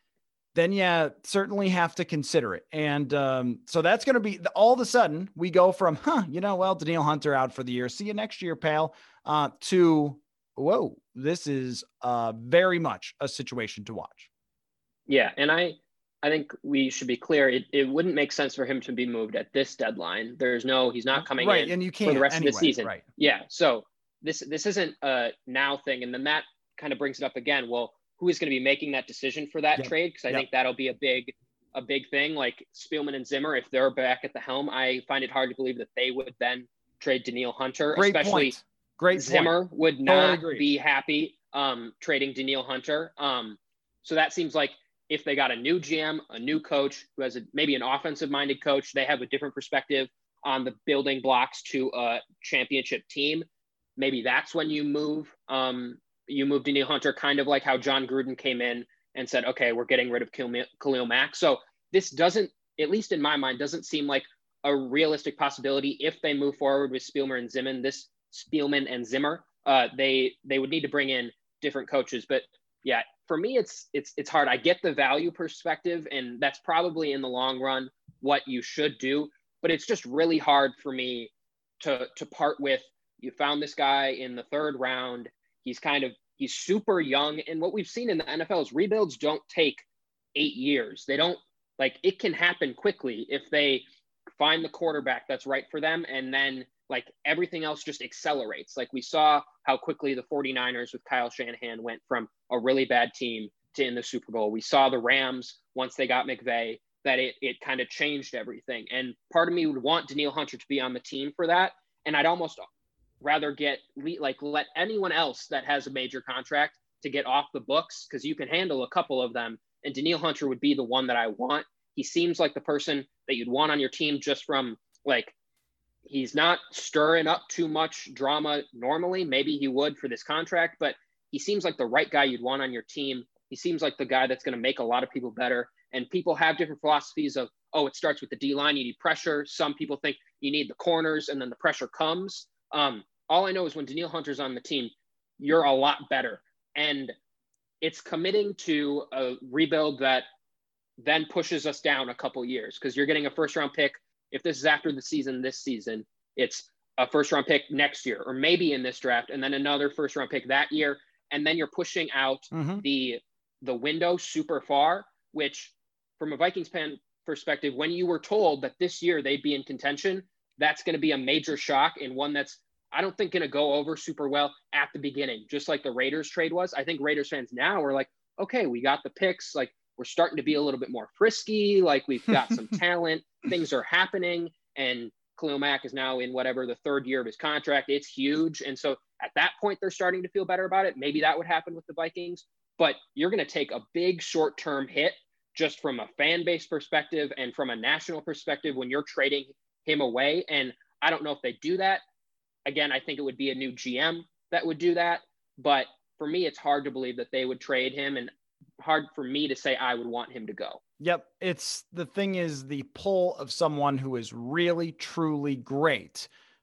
then yeah, certainly have to consider it. And um, so that's going to be all of a sudden we go from, huh, you know, well, Danielle Hunter out for the year. See you next year, pal, uh, to, whoa, this is uh, very much a situation to watch. Yeah. And I, I think we should be clear. It, it wouldn't make sense for him to be moved at this deadline. There's no, he's not coming right, in and you can't for the rest anyway, of the season. Right. Yeah. So this, this isn't a now thing. And then that kind of brings it up again. Well, who is going to be making that decision for that yep. trade? Because I yep. think that'll be a big, a big thing. Like Spielman and Zimmer, if they're back at the helm, I find it hard to believe that they would then trade Danielle Hunter. Great especially point. Great Zimmer point. would not totally be happy um, trading Danielle Hunter. Um, so that seems like if they got a new G M, a new coach who has a, maybe an offensive-minded coach, they have a different perspective on the building blocks to a championship team. Maybe that's when you move. Um, you move Danielle Hunter, kind of like how John Gruden came in and said, okay, we're getting rid of Khalil Mack. So this doesn't, at least in my mind, doesn't seem like a realistic possibility if they move forward with Spielman and Zimmer. This Spielman and Zimmer, uh, they they would need to bring in different coaches. But yeah, for me, it's it's it's hard. I get the value perspective, and that's probably in the long run what you should do. But it's just really hard for me to to part with. You found this guy in the third round. He's kind of, he's super young. And what we've seen in the N F L is rebuilds don't take eight years. They don't, like, it can happen quickly if they find the quarterback that's right for them. And then like everything else just accelerates. Like we saw how quickly the 49ers with Kyle Shanahan went from a really bad team to in the Super Bowl. We saw the Rams once they got McVay, that it, it kind of changed everything. And part of me would want Danielle Hunter to be on the team for that. And I'd almost rather get like let anyone else that has a major contract to get off the books, because you can handle a couple of them, and Danielle Hunter would be the one that I want. He seems like the person that you'd want on your team, just from like, he's not stirring up too much drama normally. Maybe he would for this contract, but he seems like the right guy you'd want on your team. He seems like the guy that's going to make a lot of people better. And people have different philosophies of, oh, it starts with the D line, you need pressure. Some people think you need the corners and then the pressure comes. Um, all I know is when Danielle Hunter's on the team, you're a lot better. And it's committing to a rebuild that then pushes us down a couple years, because you're getting a first round pick. If this is after the season, this season, it's a first round pick next year, or maybe in this draft, and then another first round pick that year. And then you're pushing out mm-hmm. the, the window super far, which from a Vikings fan perspective, when you were told that this year they'd be in contention, that's going to be a major shock, and one that's, I don't think, going to go over super well at the beginning, just like the Raiders trade was. I think Raiders fans now are like, okay, we got the picks. Like, we're starting to be a little bit more frisky. Like, we've got some talent. Things are happening. And Khalil Mack is now in whatever the third year of his contract. It's huge. And so at that point, they're starting to feel better about it. Maybe that would happen with the Vikings. But you're going to take a big short-term hit just from a fan base perspective and from a national perspective when you're trading him away. And I don't know if they do that. Again, I think it would be a new G M that would do that. But for me, it's hard to believe that they would trade him, and hard for me to say I would want him to go. Yep. It's the thing is the pull of someone who is really, truly great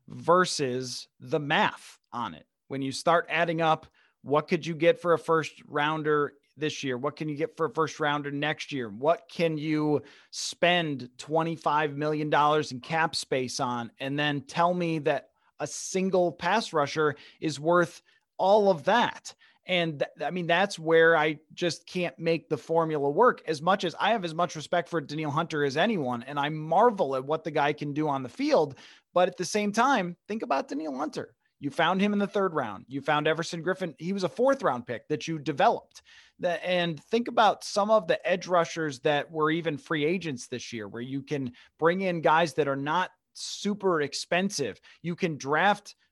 versus the math on it. When you start adding up, what could you get for a first rounder this year? What can you get for a first rounder next year? What can you spend twenty-five million dollars in cap space on? And then tell me that a single pass rusher is worth all of that. And th- I mean, that's where I just can't make the formula work. As much as I have as much respect for Danielle Hunter as anyone, and I marvel at what the guy can do on the field. But at the same time, think about Danielle Hunter. You found him in the third round. You found Everson Griffin. He was a fourth round pick that you developed. That, and think about some of the edge rushers that were even free agents this year, where you can bring in guys that are not super expensive. You can draft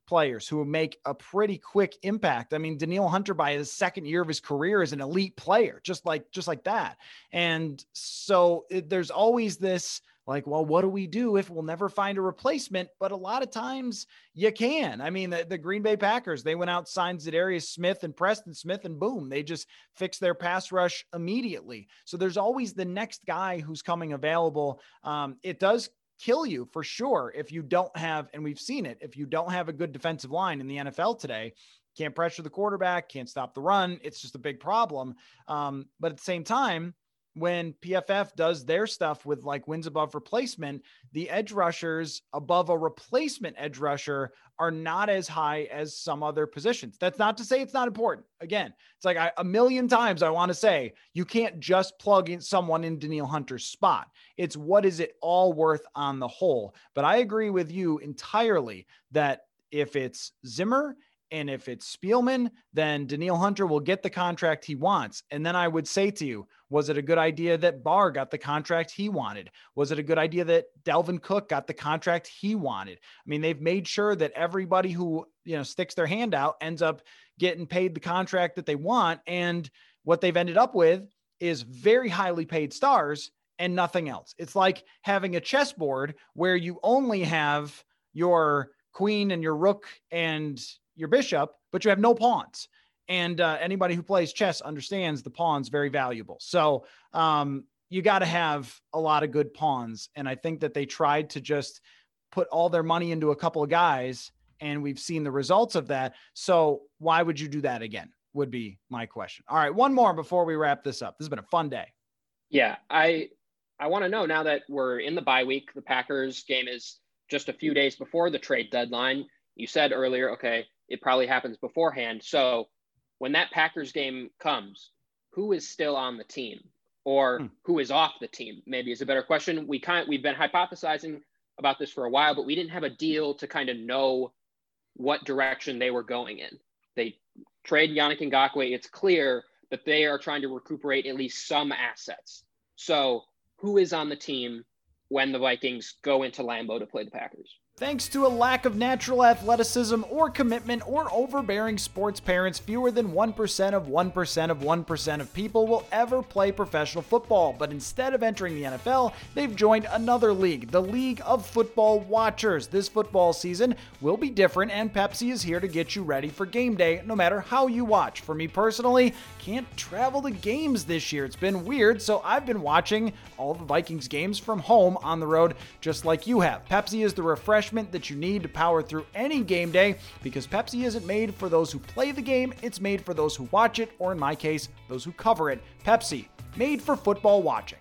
players who make a pretty quick impact. I mean, Danielle Hunter, by the second year of his career, is an elite player, just like, just like that. And so it, there's always this like, well, what do we do if we'll never find a replacement? But a lot of times you can. I mean, the, the Green Bay Packers, they went out, signed Za'Darius Smith and Preston Smith, and boom, they just fixed their pass rush immediately. So there's always the next guy who's coming available. Um, it does kill you for sure if you don't have, and we've seen it, if you don't have a good defensive line in the N F L today, can't pressure the quarterback, can't stop the run. It's just a big problem. Um, but at the same time, when P F F does their stuff with like wins above replacement, the edge rushers above a replacement edge rusher are not as high as some other positions. That's not to say it's not important. Again, it's like I, a million times I want to say, you can't just plug in someone in Danielle Hunter's spot. It's what is it all worth on the whole? But I agree with you entirely that if it's Zimmer and if it's Spielman, then Danielle Hunter will get the contract he wants. And then I would say to you, was it a good idea that Barr got the contract he wanted? Was it a good idea that Dalvin Cook got the contract he wanted? I mean, they've made sure that everybody who, you know, sticks their hand out ends up getting paid the contract that they want. And what they've ended up with is very highly paid stars and nothing else. It's like having a chessboard where you only have your queen and your rook and your bishop, but you have no pawns. And uh, anybody who plays chess understands the pawn's very valuable. So um, you got to have a lot of good pawns. And I think that they tried to just put all their money into a couple of guys, and we've seen the results of that. So why would you do that again? Would be my question. All right, one more before we wrap this up. This has been a fun day. Yeah, I I want to know, now that we're in the bye week, the Packers game is just a few days before the trade deadline. You said earlier, okay, it probably happens beforehand. So when that Packers game comes, who is still on the team, or hmm. who is off the team? Maybe is a better question. We kind we've been hypothesizing about this for a while, but we didn't have a deal to kind of know what direction they were going in. They trade Yannick Ngakoue. It's clear that they are trying to recuperate at least some assets. So who is on the team when the Vikings go into Lambeau to play the Packers? Thanks to a lack of natural athleticism or commitment or overbearing sports parents, fewer than one percent of one percent of one percent of people will ever play professional football. But instead of entering the N F L, they've joined another league, the League of Football Watchers. This football season will be different, and Pepsi is here to get you ready for game day, no matter how you watch. For me personally, can't travel to games this year. It's been weird, so I've been watching all the Vikings games from home on the road, just like you have. Pepsi is the refreshment that you need to power through any game day, because Pepsi isn't made for those who play the game, it's made for those who watch it, or in my case, those who cover it. Pepsi, made for football watching.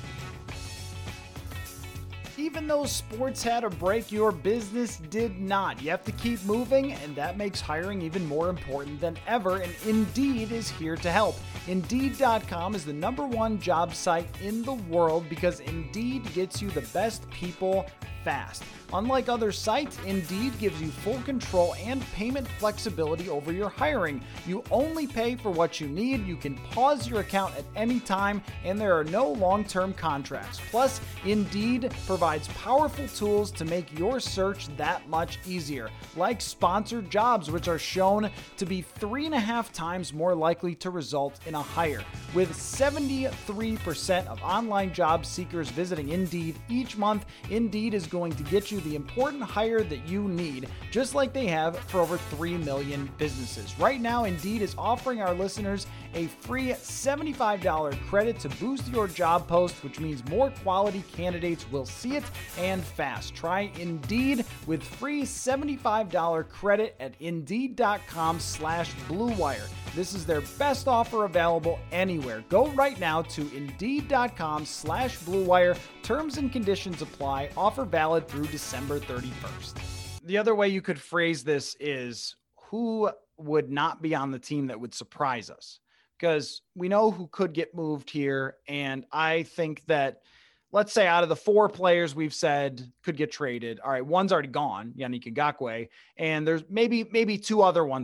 Even though sports had a break, your business did not. You have to keep moving, and that makes hiring even more important than ever, and Indeed is here to help. Indeed dot com is the number one job site in the world because Indeed gets you the best people fast. Unlike other sites, Indeed gives you full control and payment flexibility over your hiring. You only pay for what you need, you can pause your account at any time, and there are no long-term contracts. Plus, Indeed provides powerful tools to make your search that much easier, like sponsored jobs, which are shown to be three and a half times more likely to result in a hire. With seventy-three percent of online job seekers visiting Indeed each month, Indeed is going to get you the important hire that you need, just like they have for over three million businesses. Right now, Indeed is offering our listeners a free seventy-five dollars credit to boost your job post, which means more quality candidates will see it and fast. Try Indeed with free seventy-five dollars credit at Indeed.com slash Blue Wire. This is their best offer available anywhere. Go right now to Indeed.com slash Blue Wire. Terms and conditions apply. Offer valid through December thirty-first. The other way you could phrase this is, who would not be on the team that would surprise us? Because we know who could get moved here. And I think that, let's say out of the four players we've said could get traded, all right, one's already gone, Yannick Ngakoue, and there's maybe, maybe two other ones go.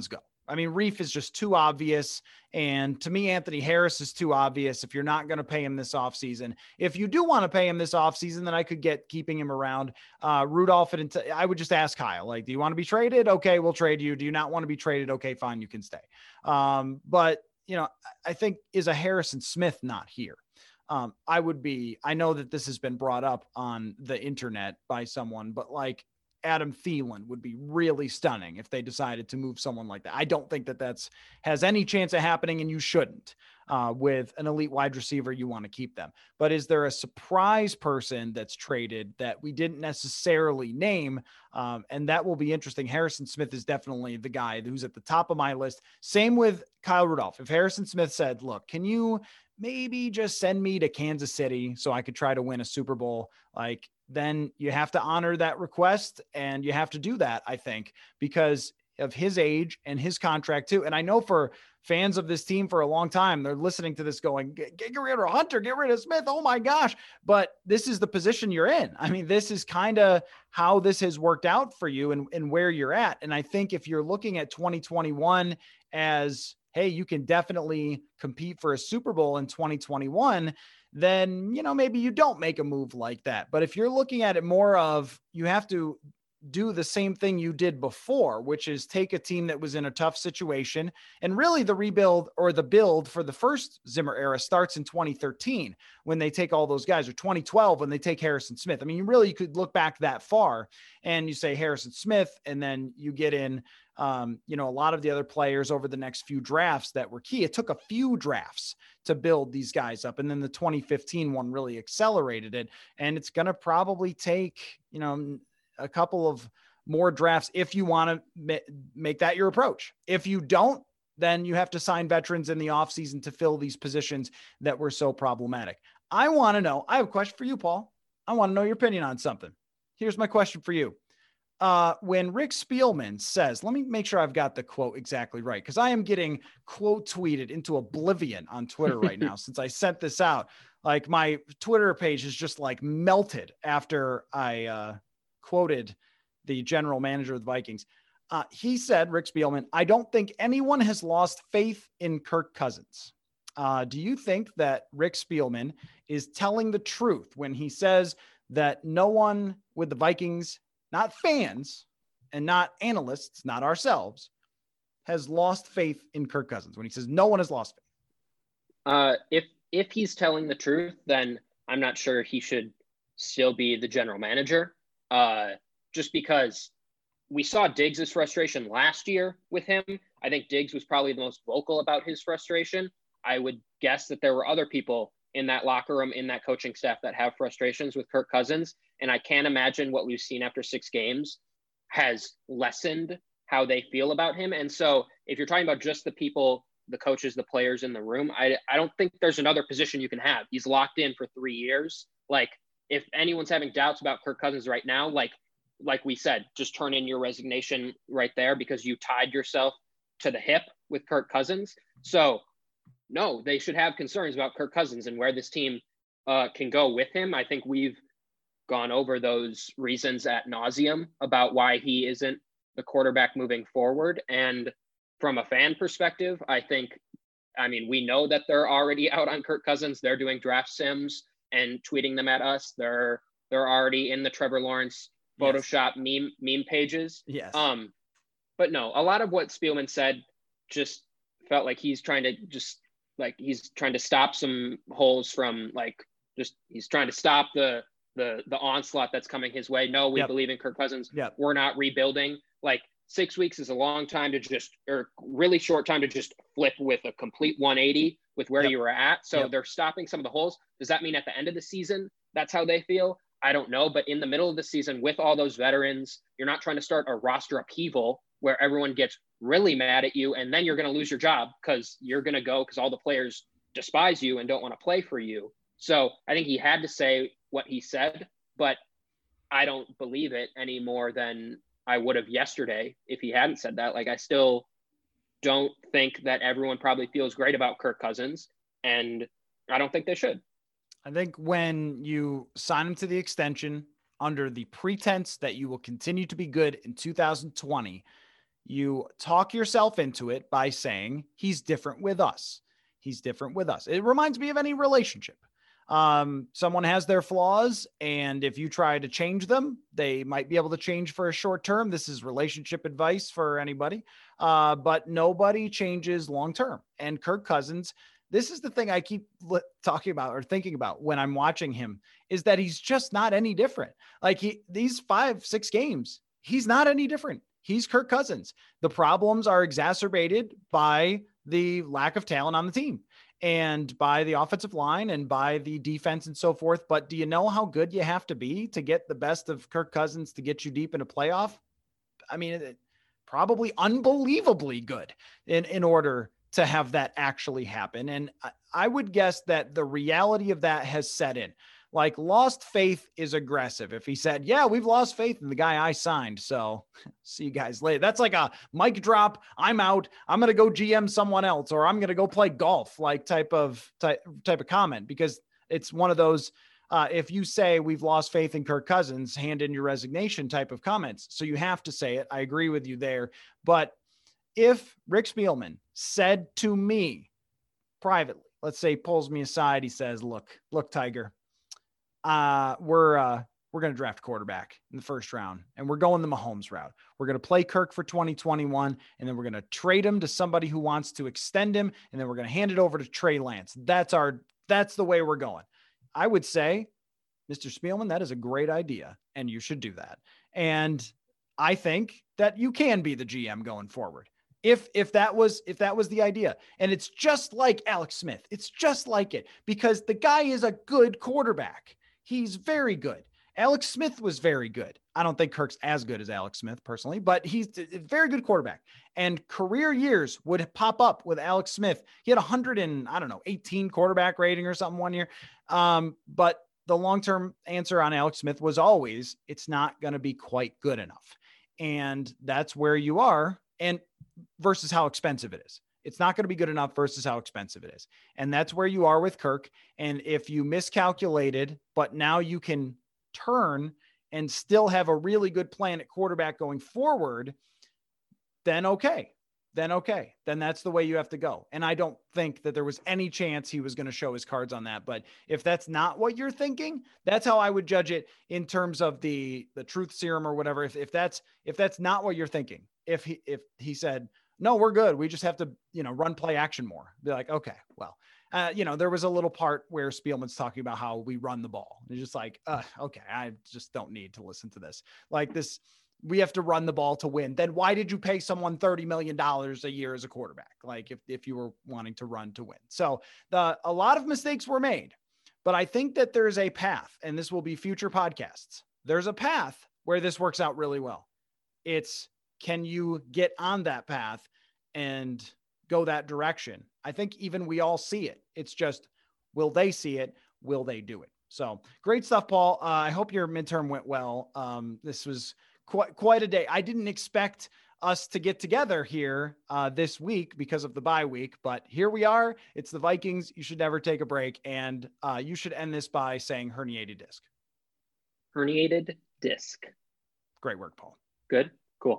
I mean, Reef is just too obvious. And to me, Anthony Harris is too obvious if you're not going to pay him this offseason. If you do want to pay him this offseason, then I could get keeping him around. Uh, Rudolph, and I would just ask Kyle, like, do you want to be traded? Okay, we'll trade you. Do you not want to be traded? Okay, fine, you can stay. Um, but, you know, I think is a Harrison Smith not here? Um, I would be, I know that this has been brought up on the internet by someone, but like, Adam Thielen would be really stunning if they decided to move someone like that. I don't think that that's has any chance of happening, and you shouldn't. Uh, with an elite wide receiver, you want to keep them. But is there a surprise person that's traded that we didn't necessarily name? Um, and that will be interesting. Harrison Smith is definitely the guy who's at the top of my list. Same with Kyle Rudolph. If Harrison Smith said, look, can you maybe just send me to Kansas City so I could try to win a Super Bowl? Like, then you have to honor that request, and you have to do that, I think, because of his age and his contract too. And I know for fans of this team for a long time, they're listening to this going, get, get rid of Hunter, get rid of Smith. Oh my gosh. But this is the position you're in. I mean, this is kind of how this has worked out for you and, and where you're at. And I think if you're looking at twenty twenty-one as, hey, you can definitely compete for a Super Bowl in twenty twenty-one, then, you know, maybe you don't make a move like that. But if you're looking at it more of, you have to do the same thing you did before, which is take a team that was in a tough situation. And really the rebuild or the build for the first Zimmer era starts in twenty thirteen when they take all those guys, or twenty twelve when they take Harrison Smith. I mean, you really, you could look back that far and you say Harrison Smith, and then you get in, um, you know, a lot of the other players over the next few drafts that were key. It took a few drafts to build these guys up. And then the twenty fifteen one really accelerated it. And it's going to probably take, you know, a couple of more drafts if you want to ma- make that your approach. If you don't, then you have to sign veterans in the offseason to fill these positions that were so problematic. I want to know, I have a question for you, Paul. I want to know your opinion on something. Here's my question for you. Uh, when Rick Spielman says, let me make sure I've got the quote exactly right, because I am getting quote tweeted into oblivion on Twitter right now since I sent this out. Like, my Twitter page is just like melted after I uh, quoted the general manager of the Vikings. Uh, he said, Rick Spielman, I don't think anyone has lost faith in Kirk Cousins. Uh, do you think that Rick Spielman is telling the truth when he says that no one with the Vikings, not fans and not analysts, not ourselves, has lost faith in Kirk Cousins, when he says no one has lost faith? Uh, if, if he's telling the truth, then I'm not sure he should still be the general manager. Uh, just because we saw Diggs' frustration last year with him. I think Diggs was probably the most vocal about his frustration. I would guess that there were other people in that locker room, in that coaching staff, that have frustrations with Kirk Cousins. And I can't imagine what we've seen after six games has lessened how they feel about him. And so if you're talking about just the people, the coaches, the players in the room, I, I don't think there's another position you can have. He's locked in for three years. Like, if anyone's having doubts about Kirk Cousins right now, like, like we said, just turn in your resignation right there, because you tied yourself to the hip with Kirk Cousins. So no, they should have concerns about Kirk Cousins and where this team uh, can go with him. I think we've gone over those reasons ad nauseum about why he isn't the quarterback moving forward. And from a fan perspective, I think, I mean, we know that they're already out on Kirk Cousins. They're doing draft sims and tweeting them at us. They're they're already in the Trevor Lawrence Photoshop yes. meme meme pages. Yes. Um, but no, a lot of what Spielman said just felt like he's trying to just like he's trying to stop some holes from like just he's trying to stop the the the onslaught that's coming his way. No, we yep. believe in Kirk Cousins. Yep. We're not rebuilding. Like, six weeks is a long time to just, or really short time to just flip with a complete one eighty with where yep. you were at. So yep. they're stopping some of the holes. Does that mean at the end of the season, that's how they feel? I don't know. But in the middle of the season with all those veterans, you're not trying to start a roster upheaval where everyone gets really mad at you. And then you're going to lose your job because you're going to go because all the players despise you and don't want to play for you. So I think he had to say what he said, but I don't believe it any more than I would have yesterday if he hadn't said that. Like, I still don't think that everyone probably feels great about Kirk Cousins, and I don't think they should. I think when you sign him to the extension under the pretense that you will continue to be good in two thousand twenty, You talk yourself into it by saying he's different with us. He's different with us. It reminds me of any relationship. Um, someone has their flaws, and if you try to change them, they might be able to change for a short term. This is relationship advice for anybody, uh, but nobody changes long term. And Kirk Cousins, this is the thing I keep talking about or thinking about when I'm watching him, is that he's just not any different. Like he, these five, six games, he's not any different. He's Kirk Cousins. The problems are exacerbated by the lack of talent on the team and by the offensive line and by the defense and so forth. But do you know how good you have to be to get the best of Kirk Cousins to get you deep in a playoff? I mean, it, probably unbelievably good in, in order to have that actually happen. And I, I would guess that the reality of that has set in. Like, lost faith is aggressive. If he said, yeah, we've lost faith in the guy I signed, so see you guys later. That's like a mic drop. I'm out. I'm going to go G M someone else, or I'm going to go play golf, like type of type, type of comment, because it's one of those, uh, if you say we've lost faith in Kirk Cousins, hand in your resignation type of comments. So you have to say it. I agree with you there. But if Rick Spielman said to me privately, let's say pulls me aside, he says, look, look, Tiger, Uh, we're, uh, we're going to draft a quarterback in the first round, and we're going the Mahomes route. We're going to play Kirk for twenty twenty-one, and then we're going to trade him to somebody who wants to extend him. And then we're going to hand it over to Trey Lance. That's our, that's the way we're going. I would say, Mister Spielman, that is a great idea, and you should do that. And I think that you can be the G M going forward. If, if that was, if that was the idea. And it's just like Alex Smith. It's just like it, because the guy is a good quarterback. He's very good. Alex Smith was very good. I don't think Kirk's as good as Alex Smith personally, but he's a very good quarterback. And career years would pop up with Alex Smith. He had one hundred and I don't know, eighteen quarterback rating or something one year. Um, but the long-term answer on Alex Smith was always, it's not going to be quite good enough. And that's where you are, and versus how expensive it is. It's not going to be good enough versus how expensive it is. And that's where you are with Kirk. And if you miscalculated, but now you can turn and still have a really good plan at quarterback going forward, then okay. Then okay. Then that's the way you have to go. And I don't think that there was any chance he was going to show his cards on that. But if that's not what you're thinking, that's how I would judge it in terms of the, the truth serum or whatever. If, if that's, if that's not what you're thinking, if he, if he said, no, we're good, we just have to, you know, run play action more. Be like, okay, well, uh, you know, there was a little part where Spielman's talking about how we run the ball. It's just like, uh, okay, I just don't need to listen to this. Like this, we have to run the ball to win. Then why did you pay someone thirty million dollars a year as a quarterback? Like if, if you were wanting to run to win. So the, a lot of mistakes were made, but I think that there's a path, and this will be future podcasts. There's a path where this works out really well. It's, can you get on that path and go that direction? I think even we all see it. It's just, will they see it? Will they do it? So great stuff, Paul. Uh, I hope your midterm went well. Um, this was quite, quite a day. I didn't expect us to get together here uh, this week because of the bye week, but here we are. It's the Vikings. You should never take a break. And uh, you should end this by saying herniated disc. Herniated disc. Great work, Paul. Good. Cool.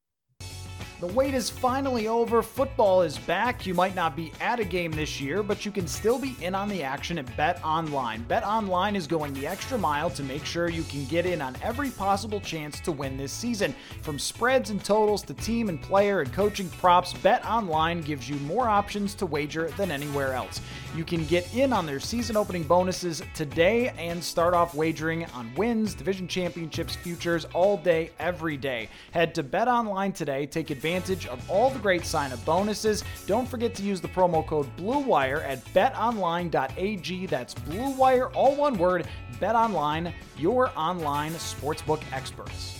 The wait is finally over. Football is back. You might not be at a game this year, but you can still be in on the action at BetOnline. BetOnline is going the extra mile to make sure you can get in on every possible chance to win this season. From spreads and totals to team and player and coaching props, BetOnline gives you more options to wager than anywhere else. You can get in on their season opening bonuses today and start off wagering on wins, division championships, futures all day, every day. Head to BetOnline today. Take advantage of all the great sign-up bonuses. Don't forget to use the promo code BlueWire at bet online dot a g. That's BlueWire, all one word. BetOnline, your online sportsbook experts.